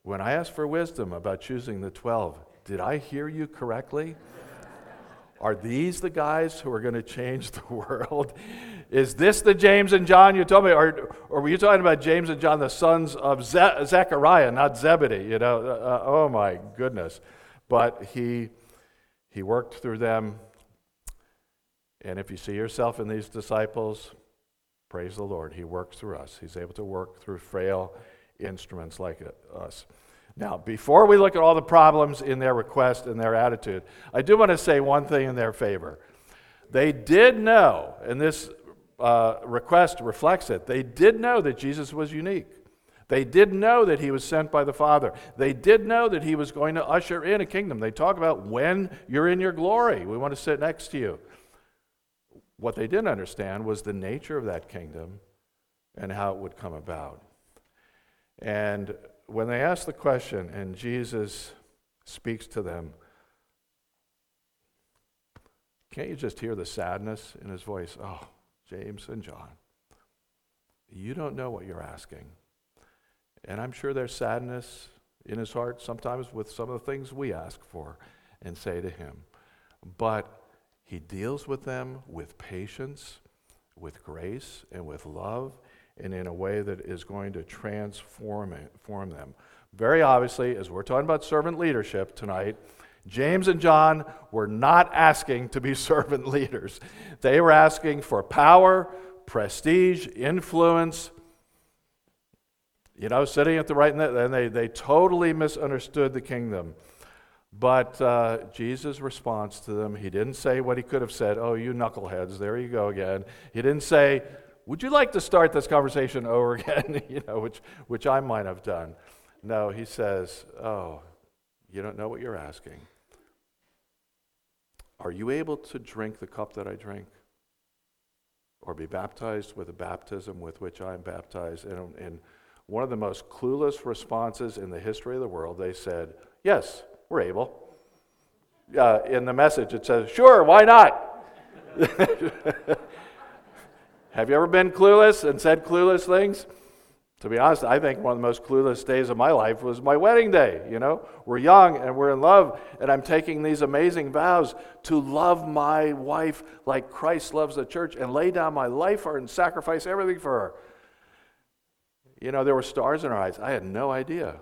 when I asked for wisdom about choosing the 12, did I hear you correctly? Are these the guys who are going to change the world? Is this the James and John you told me? Or were you talking about James and John, the sons of Zechariah, not Zebedee? Oh my goodness. But he worked through them. And if you see yourself in these disciples, praise the Lord. He works through us. He's able to work through frail instruments like us. Now, before we look at all the problems in their request and their attitude, I do want to say one thing in their favor. They did know, and this request reflects it, they did know that Jesus was unique. They did know that he was sent by the Father. They did know that he was going to usher in a kingdom. They talk about when you're in your glory, we want to sit next to you. What they didn't understand was the nature of that kingdom and how it would come about. And when they ask the question and Jesus speaks to them, can't you just hear the sadness in his voice? Oh, James and John, you don't know what you're asking. And I'm sure there's sadness in his heart sometimes with some of the things we ask for and say to him. But he deals with them with patience, with grace, and with love, and in a way that is going to transform them. Very obviously, as we're talking about servant leadership tonight, James and John were not asking to be servant leaders. They were asking for power, prestige, influence, sitting at the right, and they totally misunderstood the kingdom. But Jesus' response to them, he didn't say what he could have said, oh, you knuckleheads, there you go again. He didn't say, would you like to start this conversation over again, which I might have done. No, he says, oh, you don't know what you're asking. Are you able to drink the cup that I drink? Or be baptized with the baptism with which I am baptized? And one of the most clueless responses in the history of the world, they said, yes, we're able. In the message it says, sure, why not? Have you ever been clueless and said clueless things? To be honest, I think one of the most clueless days of my life was my wedding day. We're young and we're in love, and I'm taking these amazing vows to love my wife like Christ loves the church and lay down my life for her and sacrifice everything for her. There were stars in our eyes. I had no idea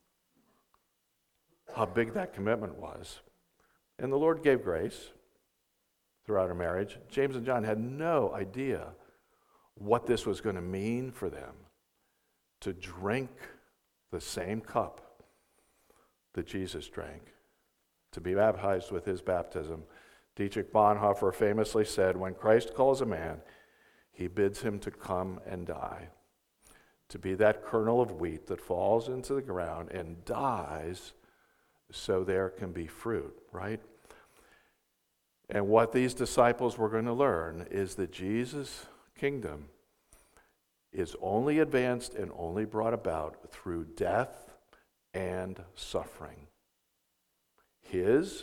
how big that commitment was. And the Lord gave grace throughout our marriage. James and John had no idea what this was going to mean for them to drink the same cup that Jesus drank, to be baptized with his baptism. Dietrich Bonhoeffer famously said, when Christ calls a man, he bids him to come and die, to be that kernel of wheat that falls into the ground and dies so there can be fruit, right? And what these disciples were going to learn is that Jesus' kingdom is only advanced and only brought about through death and suffering. His,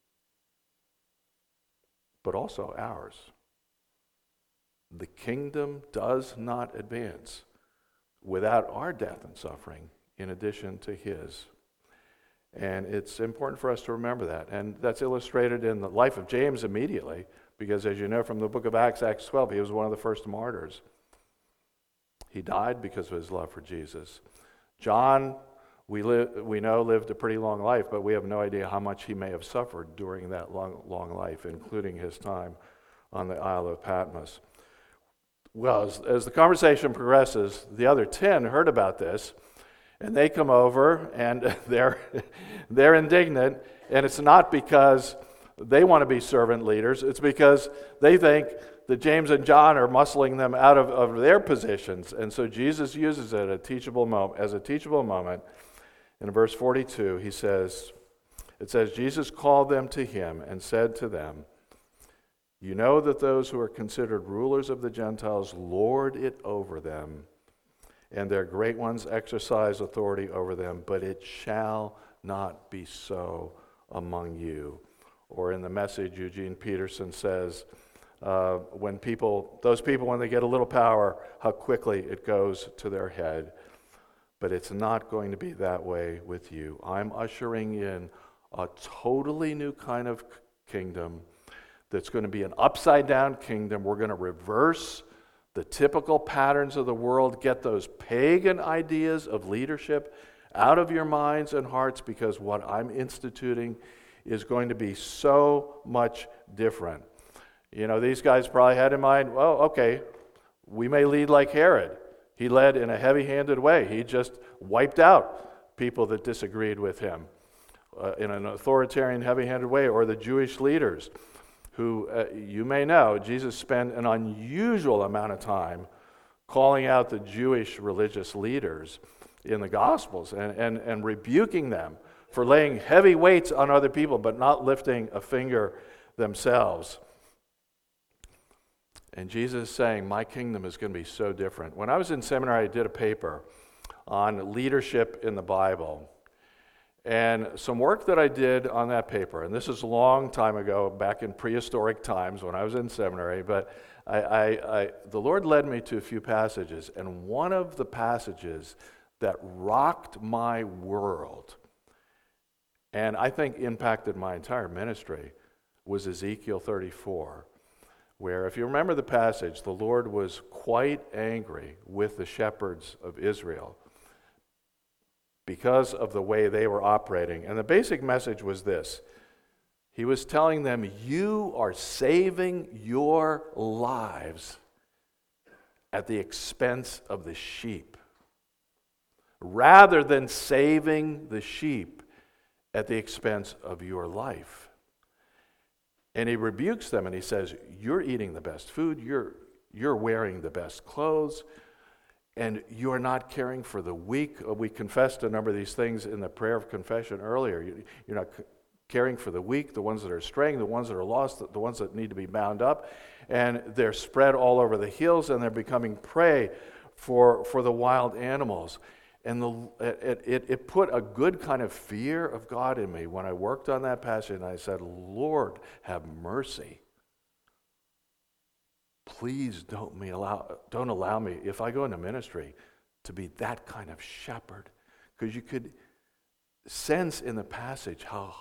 but also ours. The kingdom does not advance without our death and suffering in addition to his. And it's important for us to remember that. And that's illustrated in the life of James immediately, because as you know from the book of Acts, Acts 12, he was one of the first martyrs. He died because of his love for Jesus. John, we know, lived a pretty long life, but we have no idea how much he may have suffered during that long life, including his time on the Isle of Patmos. Well, as the conversation progresses, the other 10 heard about this, and they come over, and they're indignant, and it's not because they want to be servant leaders. It's because they think that James and John are muscling them out of their positions. And so Jesus uses it as a teachable moment. In verse 42, it says, Jesus called them to him and said to them, you know that those who are considered rulers of the Gentiles lord it over them, and their great ones exercise authority over them, but it shall not be so among you. Or in the Message, Eugene Peterson says, when they get a little power, how quickly it goes to their head. but it's not going to be that way with you. I'm ushering in a totally new kind of kingdom that's going to be an upside-down kingdom. We're going to reverse the typical patterns of the world, get those pagan ideas of leadership out of your minds and hearts, because what I'm instituting is going to be so much different. You know, these guys probably had in mind, well, okay, we may lead like Herod. He led in a heavy-handed way. He just wiped out people that disagreed with him in an authoritarian, heavy-handed way, or the Jewish leaders who, you may know, Jesus spent an unusual amount of time calling out the Jewish religious leaders in the Gospels and rebuking them for laying heavy weights on other people but not lifting a finger themselves. And Jesus is saying, my kingdom is going to be so different. When I was in seminary, I did a paper on leadership in the Bible. And some work that I did on that paper, and this is a long time ago, back in prehistoric times when I was in seminary, but the Lord led me to a few passages, and one of the passages that rocked my world, and I think impacted my entire ministry, was Ezekiel 34, where, if you remember the passage, the Lord was quite angry with the shepherds of Israel because of the way they were operating. And the basic message was this. He was telling them, you are saving your lives at the expense of the sheep, rather than saving the sheep at the expense of your life. And he rebukes them and he says, you're eating the best food, you're wearing the best clothes, and you're not caring for the weak. We confessed a number of these things in the prayer of confession earlier. You're not caring for the weak, the ones that are straying, the ones that are lost, the ones that need to be bound up. And they're spread all over the hills, and they're becoming prey for the wild animals. And it put a good kind of fear of God in me when I worked on that passage, and I said, Lord, have mercy. Please don't allow me, if I go into ministry, to be that kind of shepherd. Because you could sense in the passage how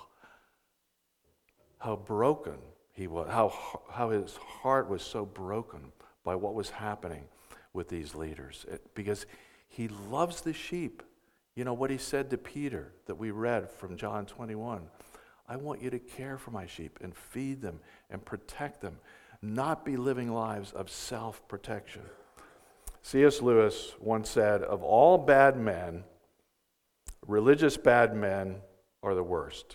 broken he was, how his heart was so broken by what was happening with these leaders. Because he loves the sheep. You know what he said to Peter that we read from John 21. I want you to care for my sheep and feed them and protect them, not be living lives of self-protection. C.S. Lewis once said, of all bad men, religious bad men are the worst.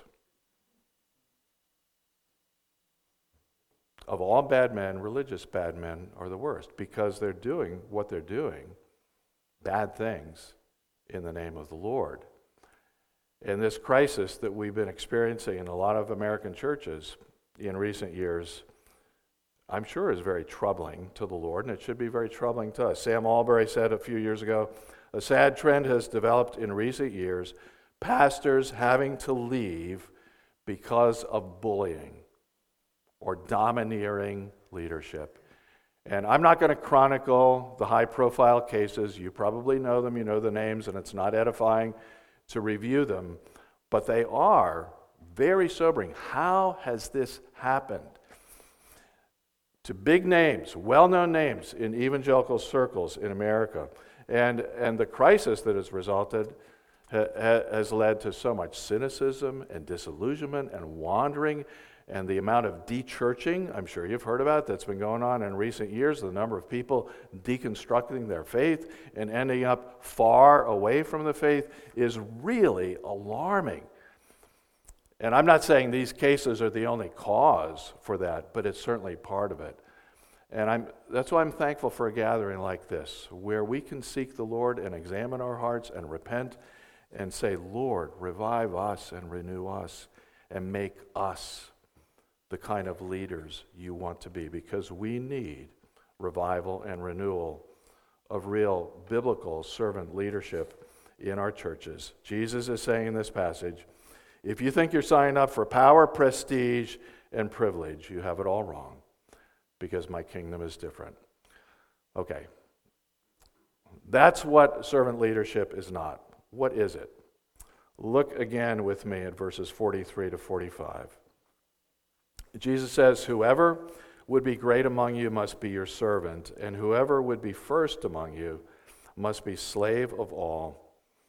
Of all bad men, religious bad men are the worst, because they're doing what they're doing, bad things, in the name of the Lord. And this crisis that we've been experiencing in a lot of American churches in recent years, I'm sure is very troubling to the Lord, and it should be very troubling to us. Sam Albury said a few years ago, a sad trend has developed in recent years, pastors having to leave because of bullying or domineering leadership. And I'm not going to chronicle the high-profile cases. You probably know them, you know the names, and it's not edifying to review them, but they are very sobering. How has this happened? To big names, well-known names in evangelical circles in America. And the crisis that has resulted has led to so much cynicism and disillusionment and wandering, and the amount of de-churching, I'm sure you've heard about, that's been going on in recent years, the number of people deconstructing their faith and ending up far away from the faith is really alarming. And I'm not saying these cases are the only cause for that, but it's certainly part of it. And that's why I'm thankful for a gathering like this, where we can seek the Lord and examine our hearts and repent and say, Lord, revive us and renew us and make us the kind of leaders you want to be, because we need revival and renewal of real biblical servant leadership in our churches. Jesus is saying in this passage, if you think you're signing up for power, prestige, and privilege, you have it all wrong, because my kingdom is different. Okay. That's what servant leadership is not. What is it? Look again with me at verses 43 to 45. Jesus says, "Whoever would be great among you must be your servant, and whoever would be first among you must be slave of all.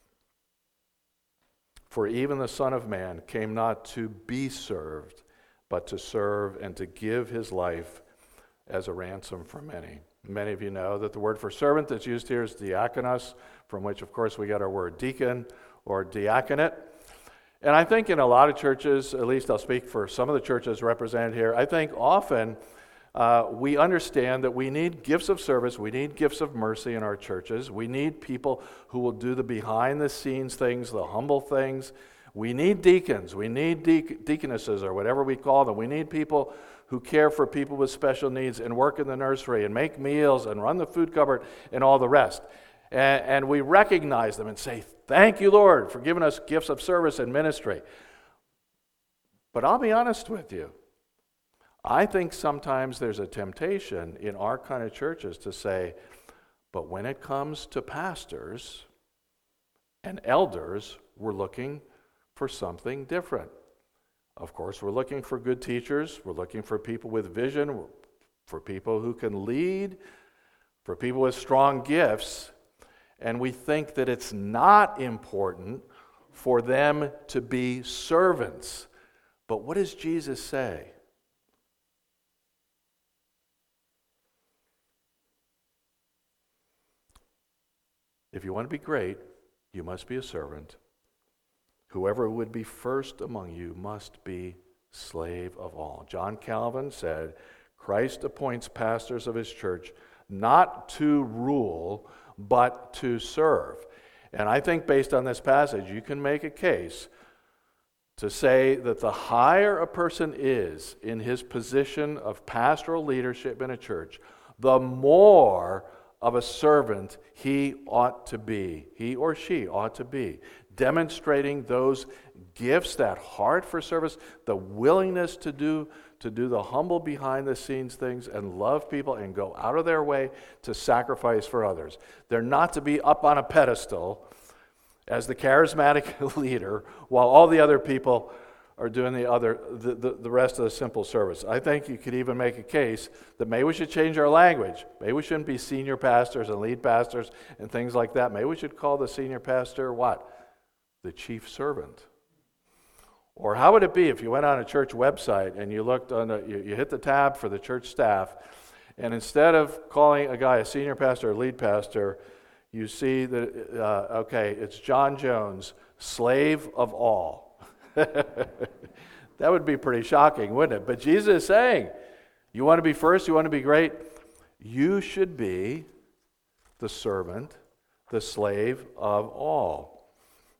For even the Son of Man came not to be served, but to serve and to give his life as a ransom for many." Many of you know that the word for servant that's used here is diakonos, from which, of course, we got our word deacon or diaconate. And I think in a lot of churches, at least I'll speak for some of the churches represented here, I think often we understand that we need gifts of service, we need gifts of mercy in our churches, we need people who will do the behind-the-scenes things, the humble things. We need deacons, we need deaconesses, or whatever we call them. We need people who care for people with special needs and work in the nursery and make meals and run the food cupboard and all the rest. And we recognize them and say, "Thank you, Lord, for giving us gifts of service and ministry." But I'll be honest with you. I think sometimes there's a temptation in our kind of churches to say, but when it comes to pastors and elders, we're looking for something different. Of course, we're looking for good teachers. We're looking for people with vision, for people who can lead, for people with strong gifts. And we think that it's not important for them to be servants. But what does Jesus say? If you want to be great, you must be a servant. Whoever would be first among you must be slave of all. John Calvin said, Christ appoints pastors of his church not to rule, but to serve. And I think based on this passage, you can make a case to say that the higher a person is in his position of pastoral leadership in a church, the more of a servant he or she ought to be, demonstrating those gifts, that heart for service, the willingness to do the humble behind-the-scenes things and love people and go out of their way to sacrifice for others. They're not to be up on a pedestal as the charismatic leader while all the other people are doing the rest of the simple service. I think you could even make a case that maybe we should change our language. Maybe we shouldn't be senior pastors and lead pastors and things like that. Maybe we should call the senior pastor what? The chief servant. Or how would it be if you went on a church website and you looked on you hit the tab for the church staff, and instead of calling a guy a senior pastor or lead pastor, you see that, it's John Jones, slave of all. That would be pretty shocking, wouldn't it? But Jesus is saying, you want to be first, you want to be great, you should be the servant, the slave of all.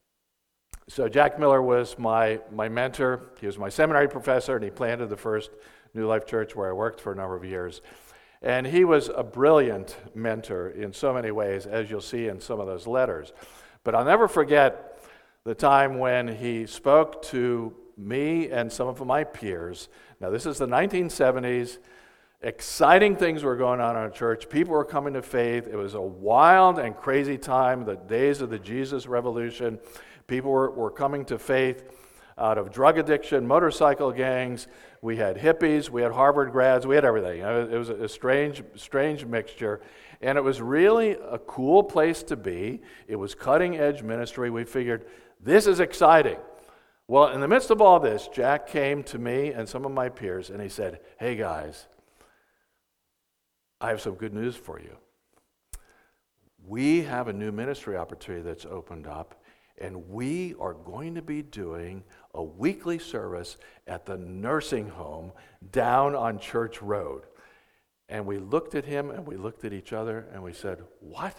So Jack Miller was my mentor. He was my seminary professor, and he planted the first New Life Church where I worked for a number of years. And he was a brilliant mentor in so many ways, as you'll see in some of those letters. But I'll never forget the time when he spoke to me and some of my peers. Now, this is the 1970s. Exciting things were going on in our church. People were coming to faith. It was a wild and crazy time, the days of the Jesus Revolution. People were coming to faith out of drug addiction, motorcycle gangs. We had hippies, we had Harvard grads, we had everything. It was a strange mixture. And it was really a cool place to be. It was cutting-edge ministry. We figured, this is exciting. Well, in the midst of all this, Jack came to me and some of my peers, and he said, "Hey guys, I have some good news for you. We have a new ministry opportunity that's opened up, and we are going to be doing a weekly service at the nursing home down on Church Road." And we looked at him and we looked at each other and we said, "What?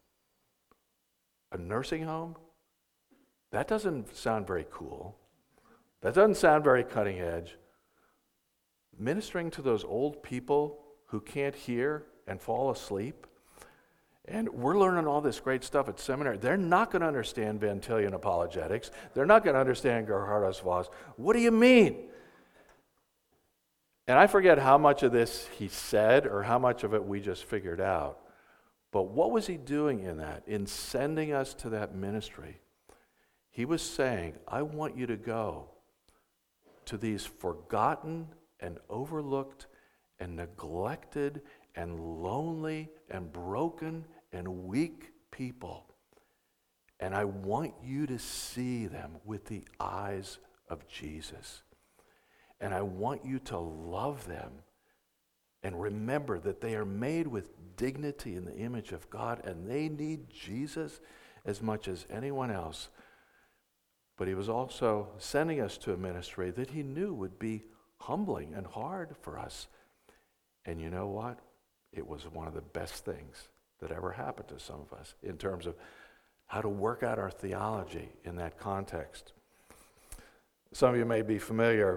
A nursing home? That doesn't sound very cool. That doesn't sound very cutting edge. Ministering to those old people who can't hear and fall asleep. And we're learning all this great stuff at seminary. They're not going to understand Van Tillian apologetics. They're not going to understand Gerhardus Voss. What do you mean?" And I forget how much of this he said or how much of it we just figured out. But what was he doing in that? In sending us to that ministry? He was saying, I want you to go to these forgotten and overlooked and neglected and lonely and broken and weak people. And I want you to see them with the eyes of Jesus. And I want you to love them and remember that they are made with dignity in the image of God, and they need Jesus as much as anyone else. But he was also sending us to a ministry that he knew would be humbling and hard for us. And you know what? It was one of the best things that ever happened to some of us in terms of how to work out our theology in that context. Some of you may be familiar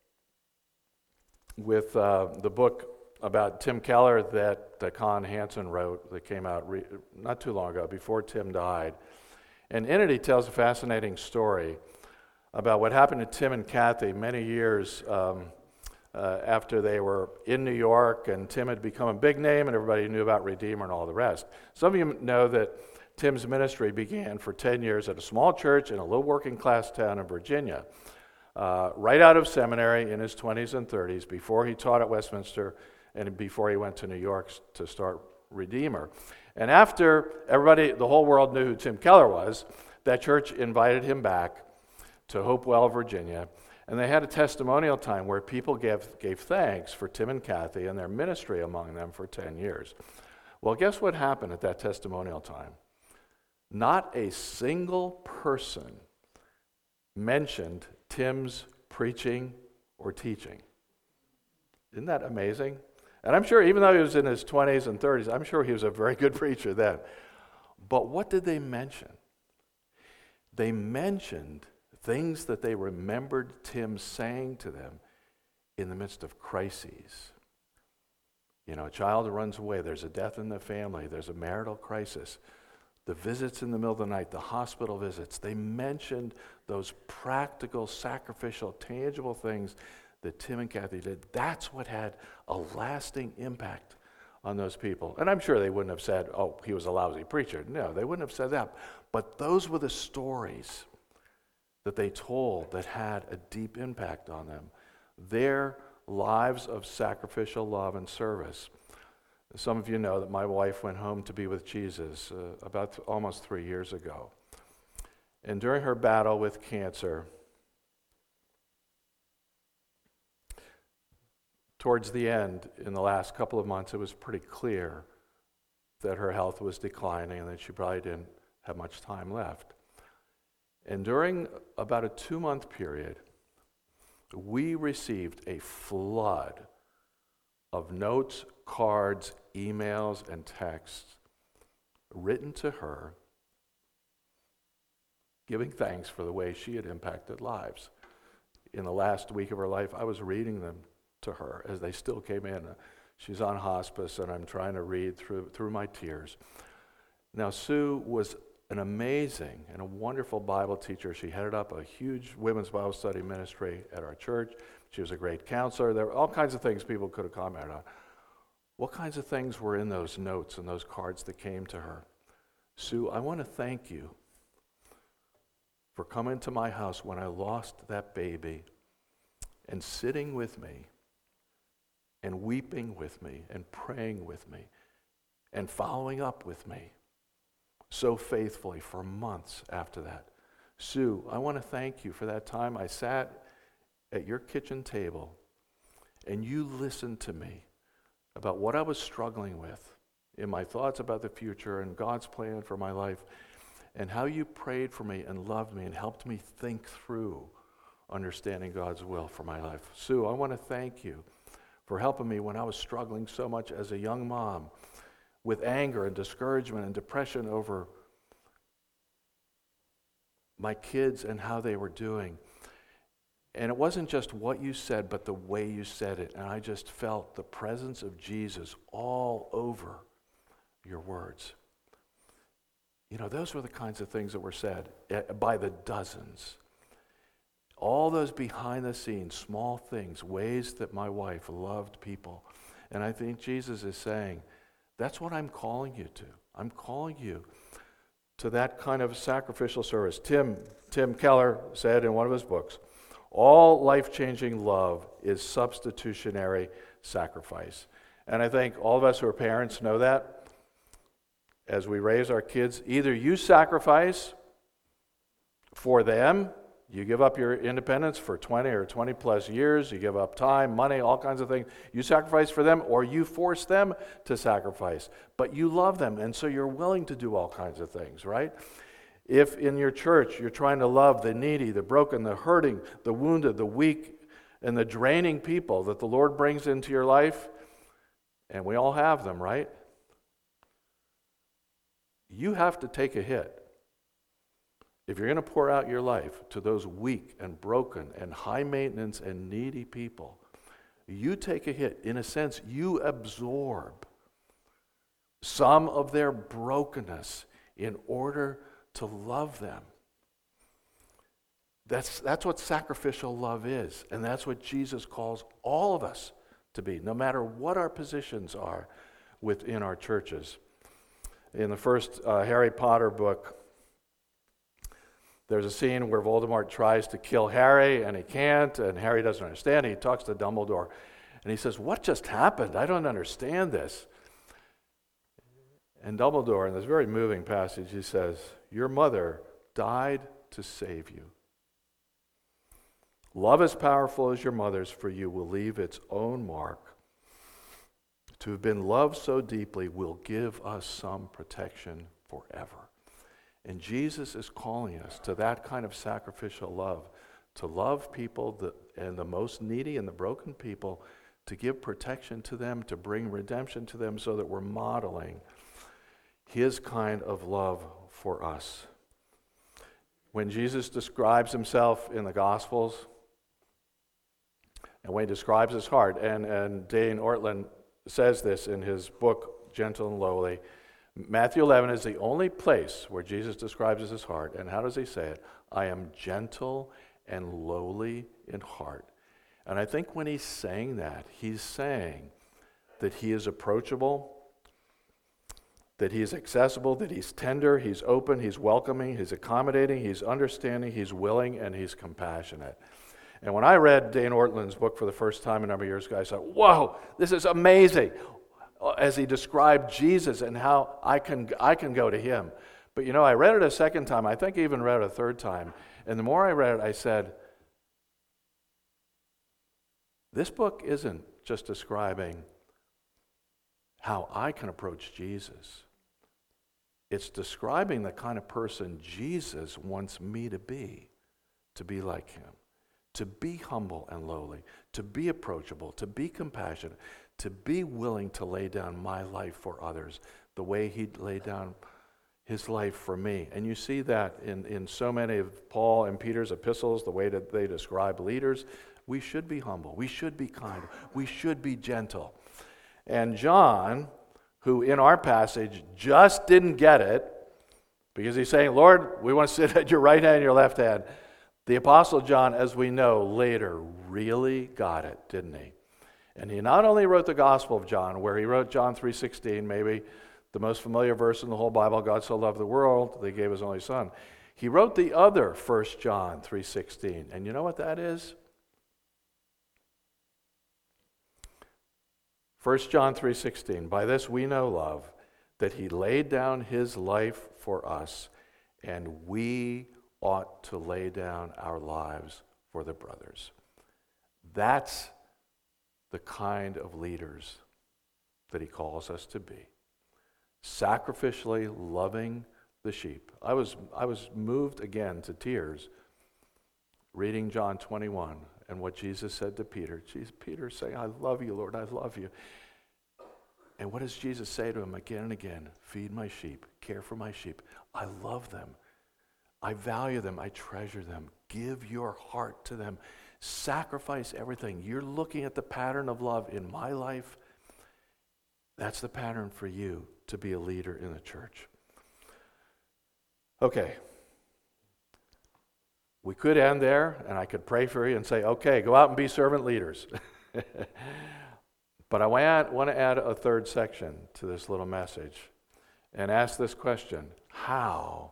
with the book about Tim Keller that Con Hansen wrote that came out not too long ago, before Tim died. And in it, he tells a fascinating story about what happened to Tim and Kathy many years after they were in New York, and Tim had become a big name, and everybody knew about Redeemer and all the rest. Some of you know that Tim's ministry began for 10 years at a small church in a little working-class town in Virginia, right out of seminary in his 20s and 30s, before he taught at Westminster and before he went to New York to start Redeemer. And after the whole world knew who Tim Keller was, that church invited him back to Hopewell, Virginia, and they had a testimonial time where people gave thanks for Tim and Kathy and their ministry among them for 10 years. Well, guess what happened at that testimonial time? Not a single person mentioned Tim's preaching or teaching. Isn't that amazing? And I'm sure, even though he was in his 20s and 30s, I'm sure he was a very good preacher then. But what did they mention? They mentioned things that they remembered Tim saying to them in the midst of crises. You know, a child runs away, there's a death in the family, there's a marital crisis, the visits in the middle of the night, the hospital visits. They mentioned those practical, sacrificial, tangible things that Tim and Kathy did. That's what had a lasting impact on those people. And I'm sure they wouldn't have said, oh, he was a lousy preacher. No, they wouldn't have said that. But those were the stories that they told that had a deep impact on them. Their lives of sacrificial love and service. Some of you know that my wife went home to be with Jesus about almost 3 years ago. And during her battle with cancer, towards the end, in the last couple of months, it was pretty clear that her health was declining and that she probably didn't have much time left. And during about a 2-month period, we received a flood of notes, cards, emails, and texts written to her, giving thanks for the way she had impacted lives. In the last week of her life, I was reading them to her as they still came in. She's on hospice, and I'm trying to read through my tears. Now, Sue was an amazing and a wonderful Bible teacher. She headed up a huge women's Bible study ministry at our church. She was a great counselor. There were all kinds of things people could have commented on. What kinds of things were in those notes and those cards that came to her? Sue, I want to thank you for coming to my house when I lost that baby and sitting with me and weeping with me and praying with me and following up with me so faithfully for months after that. Sue, I want to thank you for that time I sat at your kitchen table and you listened to me about what I was struggling with in my thoughts about the future and God's plan for my life, and how you prayed for me and loved me and helped me think through understanding God's will for my life. Sue, I want to thank you for helping me when I was struggling so much as a young mom with anger and discouragement and depression over my kids and how they were doing. And it wasn't just what you said, but the way you said it. And I just felt the presence of Jesus all over your words. You know, those were the kinds of things that were said by the dozens. All those behind the scenes, small things, ways that my wife loved people. And I think Jesus is saying, that's what I'm calling you to. I'm calling you to that kind of sacrificial service. Tim Keller said in one of his books, all life-changing love is substitutionary sacrifice. And I think all of us who are parents know that. As we raise our kids, either you sacrifice for them, you give up your independence for 20 or 20 plus years, you give up time, money, all kinds of things. You sacrifice for them, or you force them to sacrifice. But you love them, and so you're willing to do all kinds of things, right? If in your church you're trying to love the needy, the broken, the hurting, the wounded, the weak, and the draining people that the Lord brings into your life, and we all have them, right? You have to take a hit. If you're going to pour out your life to those weak and broken and high maintenance and needy people, you take a hit. In a sense, you absorb some of their brokenness in order to love them. That's what sacrificial love is, and that's what Jesus calls all of us to be, no matter what our positions are within our churches. In the first Harry Potter book, there's a scene where Voldemort tries to kill Harry, and he can't, and Harry doesn't understand. He talks to Dumbledore, and he says, "What just happened? I don't understand this." And Dumbledore, in this very moving passage, he says, "Your mother died to save you. Love as powerful as your mother's for you will leave its own mark. To have been loved so deeply will give us some protection forever." And Jesus is calling us to that kind of sacrificial love, to love people and the most needy and the broken people, to give protection to them, to bring redemption to them, so that we're modeling his kind of love for us. When Jesus describes himself in the Gospels, and when he describes his heart, and Dane Ortlund says this in his book, Gentle and Lowly, Matthew 11 is the only place where Jesus describes his heart. And how does he say it? I am gentle and lowly in heart. And I think when he's saying that, he's saying that he is approachable, that he is accessible, that he's tender, he's open, he's welcoming, he's accommodating, he's understanding, he's willing, and he's compassionate. And when I read Dane Ortlund's book for the first time a number of years ago, I said, whoa, this is amazing, as he described Jesus and how I can go to him. But I read it a second time. I think I even read it a third time. And the more I read it, I said, this book isn't just describing how I can approach Jesus. It's describing the kind of person Jesus wants me to be like him, to be humble and lowly, to be approachable, to be compassionate, to be willing to lay down my life for others the way he laid down his life for me. And you see that in so many of Paul and Peter's epistles, the way that they describe leaders. We should be humble. We should be kind. We should be gentle. And John, who in our passage just didn't get it, because he's saying, Lord, we want to sit at your right hand and your left hand. The Apostle John, as we know later, really got it, didn't he? And he not only wrote the Gospel of John, where he wrote John 3:16, maybe the most familiar verse in the whole Bible, God so loved the world that he gave his only son. He wrote the other 1 John 3:16. And you know what that is? 1 John 3:16, by this we know love, that he laid down his life for us, and we ought to lay down our lives for the brothers. That's the kind of leaders that he calls us to be. Sacrificially loving the sheep. I was moved again to tears reading John 21 and what Jesus said to Peter. Peter saying, I love you, Lord, I love you. And what does Jesus say to him again and again? Feed my sheep, care for my sheep. I love them. I value them. I treasure them. Give your heart to them. Sacrifice everything. You're looking at the pattern of love in my life. That's the pattern for you to be a leader in the church. Okay. We could end there, and I could pray for you and say, okay, go out and be servant leaders. But I want to add a third section to this little message and ask this question. How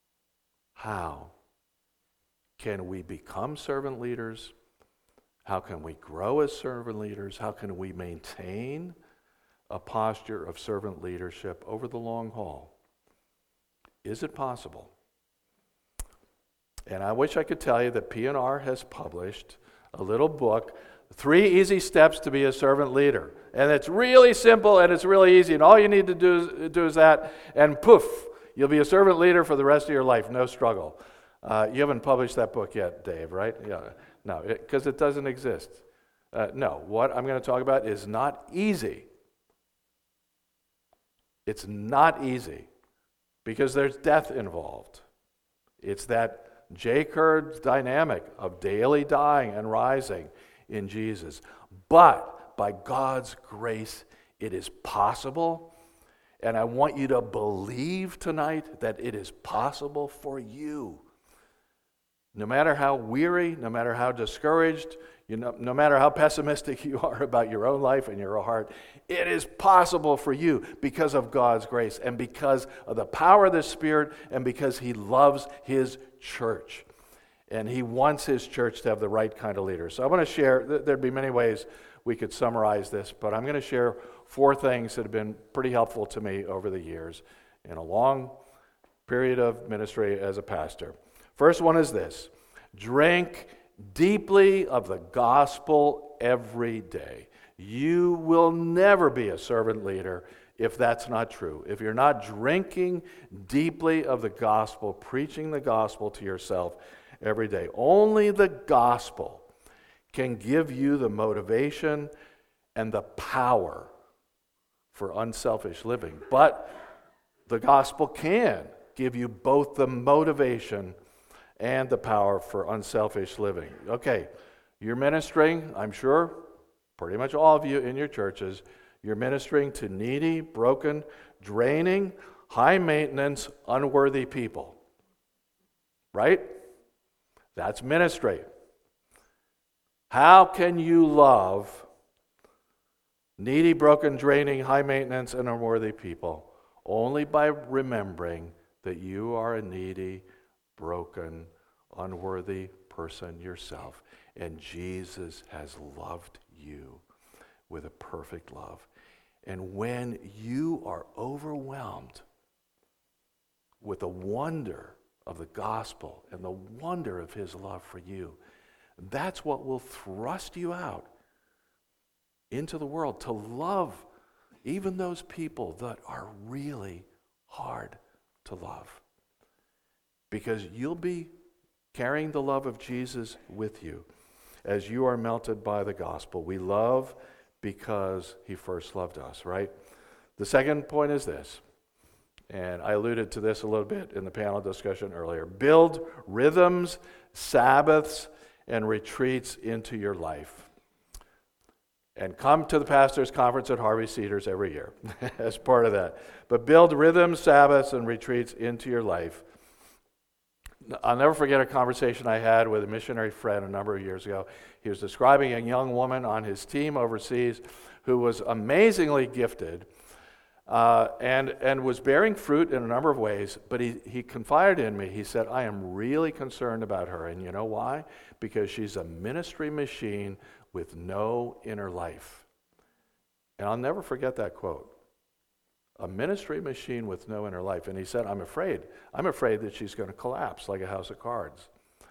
can we become servant leaders? How can we grow as servant leaders? How can we maintain a posture of servant leadership over the long haul? Is it possible? And I wish I could tell you that P&R has published a little book, 3 Easy Steps to be a Servant Leader. And it's really simple and it's really easy. And all you need to do is that, and poof, you'll be a servant leader for the rest of your life. No struggle. You haven't published that book yet, Dave, right? Yeah. No, because it doesn't exist. No, what I'm going to talk about is not easy. It's not easy because there's death involved. It's that J-curve dynamic of daily dying and rising in Jesus. But by God's grace, it is possible. And I want you to believe tonight that it is possible for you. No matter how weary, no matter how discouraged, no matter how pessimistic you are about your own life and your heart, it is possible for you because of God's grace and because of the power of the Spirit and because He loves His church. And He wants His church to have the right kind of leaders. So I want to share, there'd be many ways we could summarize this, but I'm going to share 4 things that have been pretty helpful to me over the years in a long period of ministry as a pastor. First one is this: drink deeply of the gospel every day. You will never be a servant leader if that's not true. If you're not drinking deeply of the gospel, preaching the gospel to yourself every day. Only the gospel can give you the motivation and the power for unselfish living. But the gospel can give you both the motivation and the power for unselfish living. Okay, you're ministering, I'm sure, pretty much all of you in your churches, you're ministering to needy, broken, draining, high-maintenance, unworthy people. Right? That's ministry. How can you love needy, broken, draining, high-maintenance, and unworthy people? Only by remembering that you are a needy, broken, unworthy person yourself, and Jesus has loved you with a perfect love. And when you are overwhelmed with the wonder of the gospel and the wonder of His love for you, that's what will thrust you out into the world to love even those people that are really hard to love. Because you'll be carrying the love of Jesus with you as you are melted by the gospel. We love because He first loved us, right? The second point is this, and I alluded to this a little bit in the panel discussion earlier. Build rhythms, Sabbaths, and retreats into your life. And come to the pastor's conference at Harvey Cedars every year as part of that. But build rhythms, Sabbaths, and retreats into your life. I'll never forget a conversation I had with a missionary friend a number of years ago. He was describing a young woman on his team overseas who was amazingly gifted and was bearing fruit in a number of ways, but he confided in me. He said, I am really concerned about her. And you know why? Because she's a ministry machine with no inner life. And I'll never forget that quote. A ministry machine with no inner life. And he said, I'm afraid that she's going to collapse like a house of cards.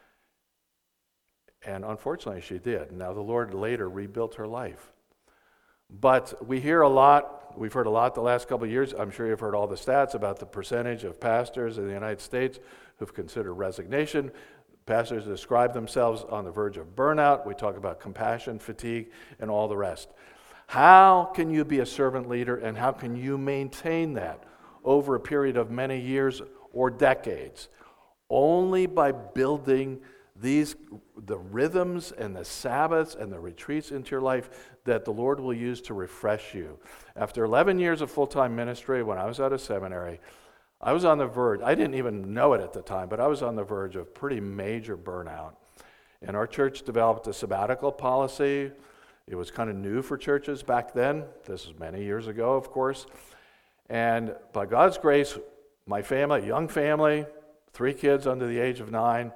And unfortunately she did. Now the Lord later rebuilt her life. But we've heard a lot the last couple of years. I'm sure you've heard all the stats about the percentage of pastors in the United States who've considered resignation. Pastors describe themselves on the verge of burnout. We talk about compassion, fatigue, and all the rest. How can you be a servant leader, and how can you maintain that over a period of many years or decades? Only by building the rhythms and the Sabbaths and the retreats into your life that the Lord will use to refresh you. After 11 years of full-time ministry, when I was out of seminary, I was on the verge, I didn't even know it at the time, but I was on the verge of pretty major burnout. And our church developed a sabbatical policy. It was kind of new for churches back then. This is many years ago, of course. And by God's grace, my family, young family, 3 kids under the age of 9.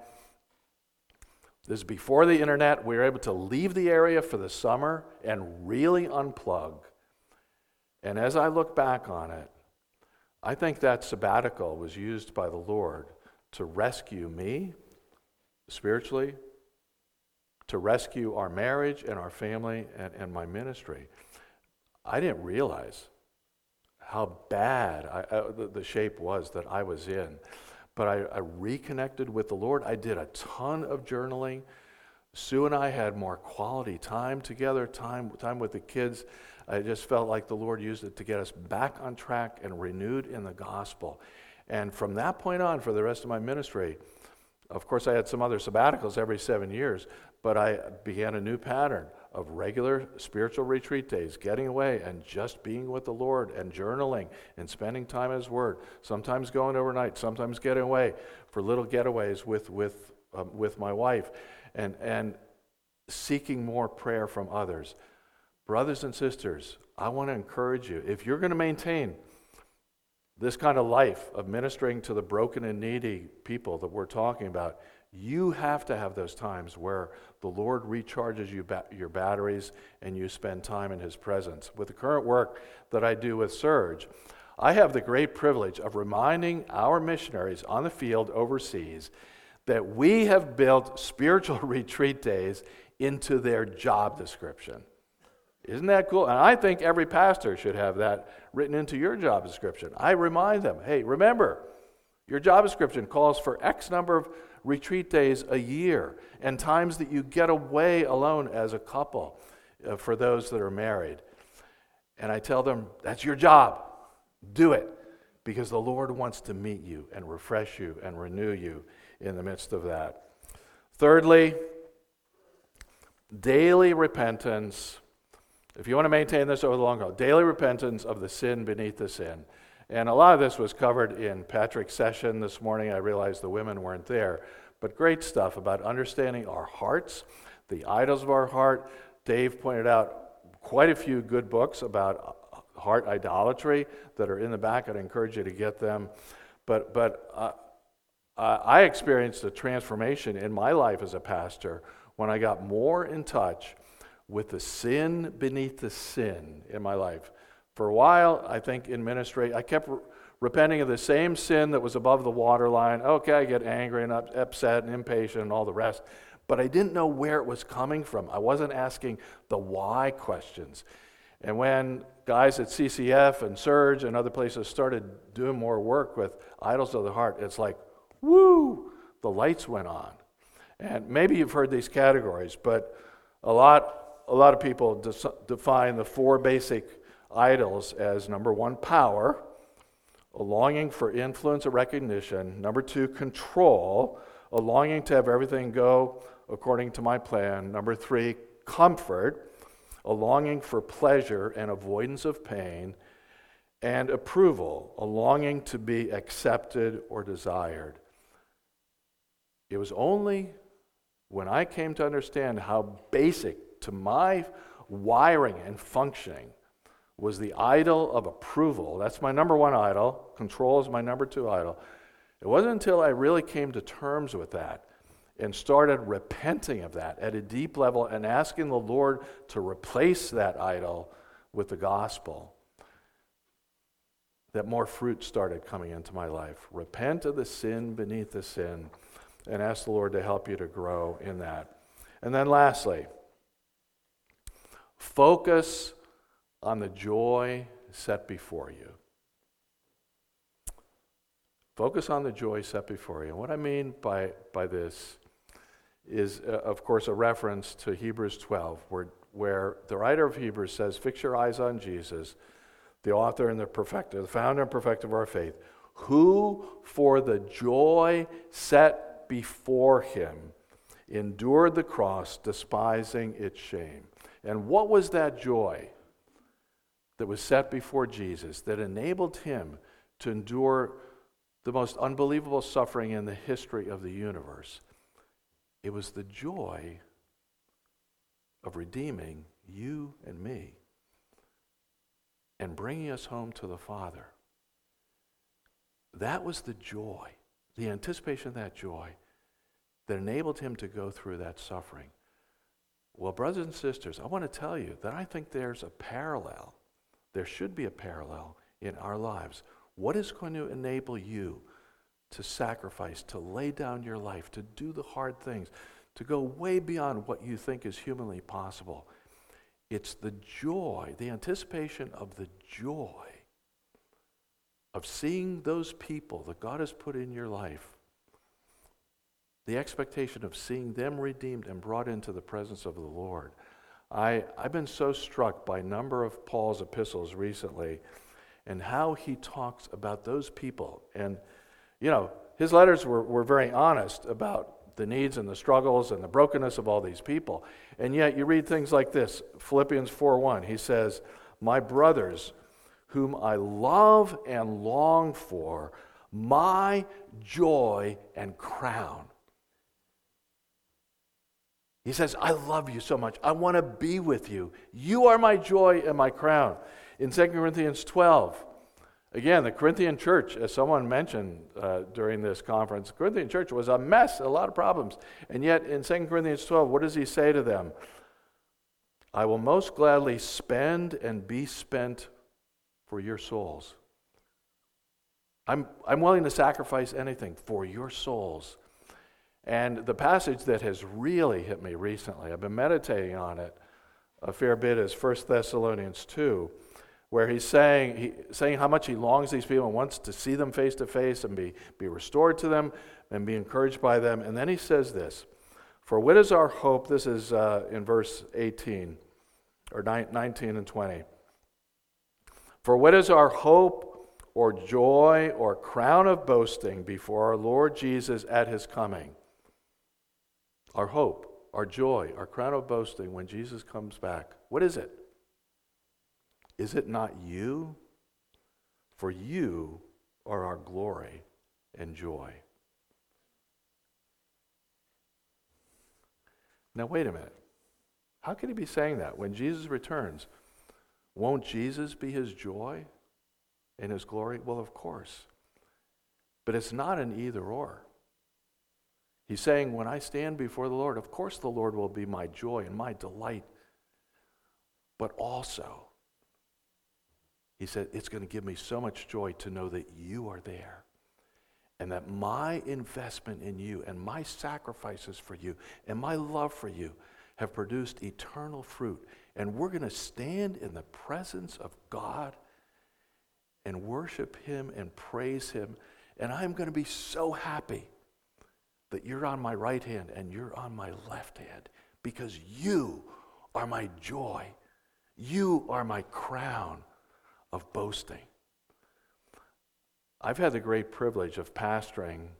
This is before the internet. We were able to leave the area for the summer and really unplug. And as I look back on it, I think that sabbatical was used by the Lord to rescue me spiritually, to rescue our marriage and our family and my ministry. I didn't realize how bad the shape was that I was in. But I reconnected with the Lord. I did a ton of journaling. Sue and I had more quality time together, time with the kids. I just felt like the Lord used it to get us back on track and renewed in the gospel. And from that point on, for the rest of my ministry, of course I had some other sabbaticals every 7 years, but I began a new pattern of regular spiritual retreat days, getting away and just being with the Lord and journaling and spending time in His Word, sometimes going overnight, sometimes getting away for little getaways with my wife, and seeking more prayer from others. Brothers and sisters, I want to encourage you, if you're going to maintain this kind of life of ministering to the broken and needy people that we're talking about, you have to have those times where the Lord recharges your batteries and you spend time in His presence. With the current work that I do with Surge, I have the great privilege of reminding our missionaries on the field overseas that we have built spiritual retreat days into their job description. Isn't that cool? And I think every pastor should have that written into your job description. I remind them, hey, remember, your job description calls for X number of retreat days a year and times that you get away alone as a couple for those that are married. And I tell them, that's your job. Do it, because the Lord wants to meet you and refresh you and renew you in the midst of that. Thirdly, daily repentance. If you want to maintain this over the long haul, daily repentance of the sin beneath the sin. And a lot of this was covered in Patrick's session this morning. I realized the women weren't there. But great stuff about understanding our hearts, the idols of our heart. Dave pointed out quite a few good books about heart idolatry that are in the back. I'd encourage you to get them. But I experienced a transformation in my life as a pastor when I got more in touch with the sin beneath the sin in my life. For a while, I think in ministry, I kept repenting of the same sin that was above the waterline. Okay, I get angry and upset and impatient and all the rest. But I didn't know where it was coming from. I wasn't asking the why questions. And when guys at CCF and Surge and other places started doing more work with idols of the heart, it's like, woo, the lights went on. And maybe you've heard these categories, but a lot of people define the 4 basic idols as, number 1, power, a longing for influence or recognition. Number 2, control, a longing to have everything go according to my plan. Number 3, comfort, a longing for pleasure and avoidance of pain. And approval, a longing to be accepted or desired. It was only when I came to understand how basic to my wiring and functioning was the idol of approval. That's my number 1 idol. Control is my number 2 idol. It wasn't until I really came to terms with that and started repenting of that at a deep level and asking the Lord to replace that idol with the gospel that more fruit started coming into my life. Repent of the sin beneath the sin and ask the Lord to help you to grow in that. And then lastly, focus on the joy set before you. Focus on the joy set before you. And what I mean by this is, of course, a reference to Hebrews 12, where the writer of Hebrews says, fix your eyes on Jesus, the author and the perfecter, the founder and perfecter of our faith, who for the joy set before him endured the cross, despising its shame. And what was that joy that was set before Jesus that enabled him to endure the most unbelievable suffering in the history of the universe? It was the joy of redeeming you and me and bringing us home to the Father. That was the joy, the anticipation of that joy that enabled him to go through that suffering. Well, brothers and sisters, I want to tell you that I think there's a parallel. There should be a parallel in our lives. What is going to enable you to sacrifice, to lay down your life, to do the hard things, to go way beyond what you think is humanly possible? It's the joy, the anticipation of the joy of seeing those people that God has put in your life, the expectation of seeing them redeemed and brought into the presence of the Lord. I've been so struck by a number of Paul's epistles recently and how he talks about those people. And, you know, his letters were very honest about the needs and the struggles and the brokenness of all these people. And yet you read things like this, Philippians 4:1. He says, "My brothers, whom I love and long for, my joy and crown." He says, I love you so much. I want to be with you. You are my joy and my crown. In 2 Corinthians 12, again, the Corinthian church, as someone mentioned during this conference, the Corinthian church was a mess, a lot of problems. And yet in 2 Corinthians 12, what does he say to them? I will most gladly spend and be spent for your souls. I'm willing to sacrifice anything for your souls. And the passage that has really hit me recently, I've been meditating on it a fair bit, is 1 Thessalonians 2, where he's saying how much he longs these people and wants to see them face to face and be restored to them and be encouraged by them. And then he says this, for what is our hope? This is in verse 18, or 19 and 20. For what is our hope or joy or crown of boasting before our Lord Jesus at his coming? Our hope, our joy, our crown of boasting when Jesus comes back. What is it? Is it not you? For you are our glory and joy. Now wait a minute. How could he be saying that? When Jesus returns, won't Jesus be his joy and his glory? Well, of course. But it's not an either or. He's saying, when I stand before the Lord, of course the Lord will be my joy and my delight. But also, he said, it's going to give me so much joy to know that you are there. And that my investment in you and my sacrifices for you and my love for you have produced eternal fruit. And we're going to stand in the presence of God and worship him and praise him. And I'm going to be so happy that you're on my right hand and you're on my left hand, because you are my joy. You are my crown of boasting. I've had the great privilege of pastoring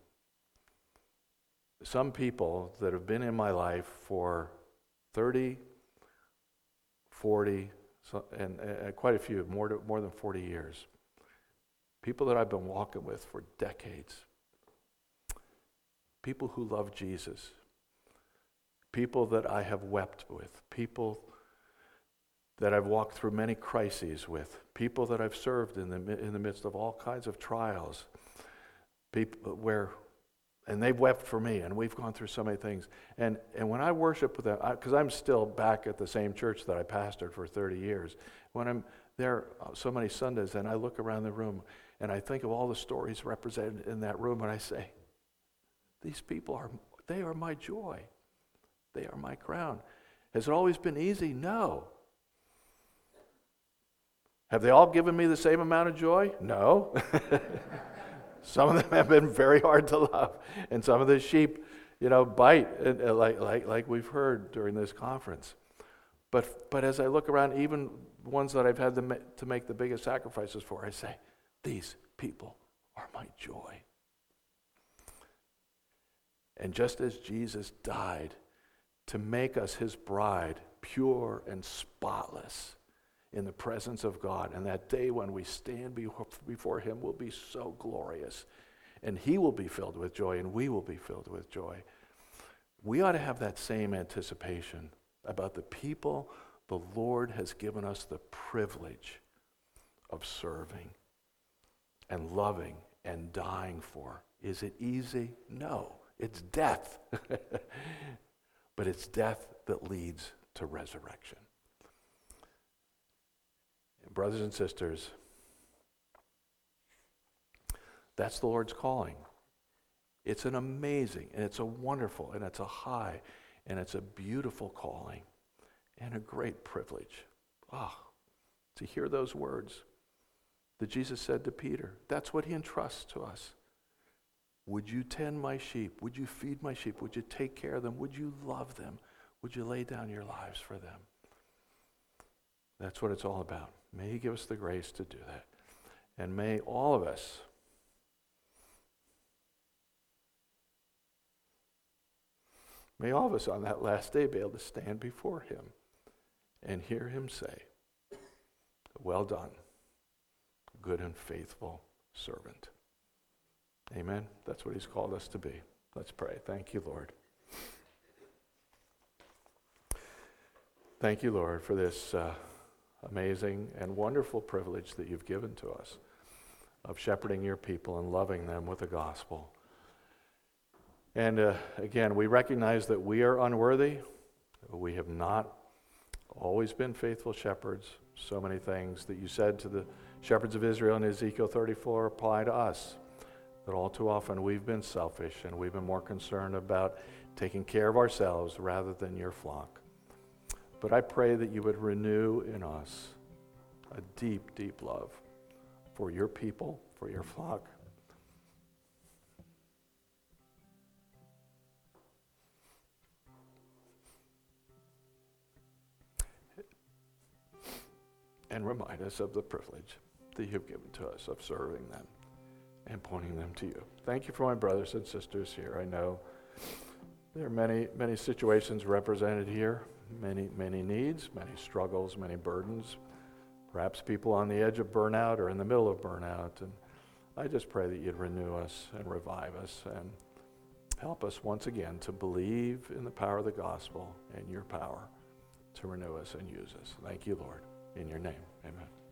some people that have been in my life for 30, 40, and quite a few, more than 40 years. People that I've been walking with for decades. People who love Jesus. People that I have wept with. People that I've walked through many crises with. People that I've served in the midst of all kinds of trials. People and they've wept for me, and we've gone through so many things. And when I worship with them, because I'm still back at the same church that I pastored for 30 years, when I'm there so many Sundays and I look around the room and I think of all the stories represented in that room, and I say, these people they are my joy. They are my crown. Has it always been easy? No. Have they all given me the same amount of joy? No. Some of them have been very hard to love, and some of the sheep, bite, like we've heard during this conference. But as I look around, even ones that I've had to make the biggest sacrifices for, I say, these people are my joy. And just as Jesus died to make us his bride, pure and spotless in the presence of God, and that day when we stand before him will be so glorious, and he will be filled with joy, and we will be filled with joy. We ought to have that same anticipation about the people the Lord has given us the privilege of serving and loving and dying for. Is it easy? No. It's death. But it's death that leads to resurrection. Brothers and sisters, that's the Lord's calling. It's an amazing, and it's a wonderful, and it's a high, and it's a beautiful calling, and a great privilege. To hear those words that Jesus said to Peter. That's what he entrusts to us. Would you tend my sheep? Would you feed my sheep? Would you take care of them? Would you love them? Would you lay down your lives for them? That's what it's all about. May he give us the grace to do that. And may all of us on that last day be able to stand before him and hear him say, well done, good and faithful servant. Amen. That's what he's called us to be. Let's pray. Thank you, Lord. Thank you, Lord, for this amazing and wonderful privilege that you've given to us of shepherding your people and loving them with the gospel. And again, we recognize that we are unworthy. We have not always been faithful shepherds. So many things that you said to the shepherds of Israel in Ezekiel 34 apply to us. But all too often we've been selfish and we've been more concerned about taking care of ourselves rather than your flock. But I pray that you would renew in us a deep, deep love for your people, for your flock. And remind us of the privilege that you've given to us of serving them and pointing them to you. Thank you for my brothers and sisters here. I know there are many, many situations represented here, many, many needs, many struggles, many burdens, perhaps people on the edge of burnout or in the middle of burnout. And I just pray that you'd renew us and revive us and help us once again to believe in the power of the gospel and your power to renew us and use us. Thank you, Lord. In your name, amen.